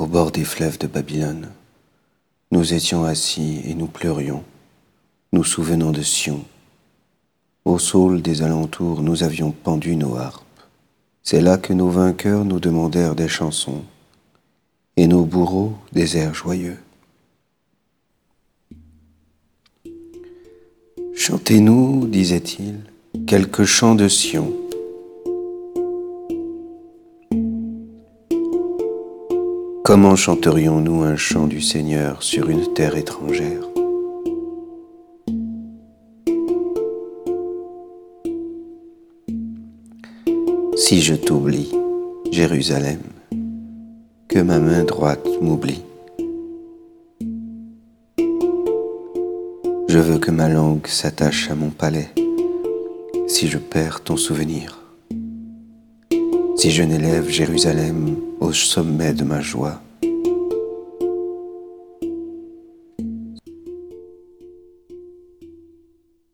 Au bord des fleuves de Babylone, nous étions assis et nous pleurions, nous souvenant de Sion. Au saule des alentours, nous avions pendu nos harpes. C'est là que nos vainqueurs nous demandèrent des chansons, et nos bourreaux des airs joyeux. Chantez-nous, disait-il, quelques chants de Sion. Comment chanterions-nous un chant du Seigneur sur une terre étrangère? Si je t'oublie, Jérusalem, que ma main droite m'oublie. Je veux que ma langue s'attache à mon palais, si je perds ton souvenir. Si je n'élève Jérusalem au sommet de ma joie,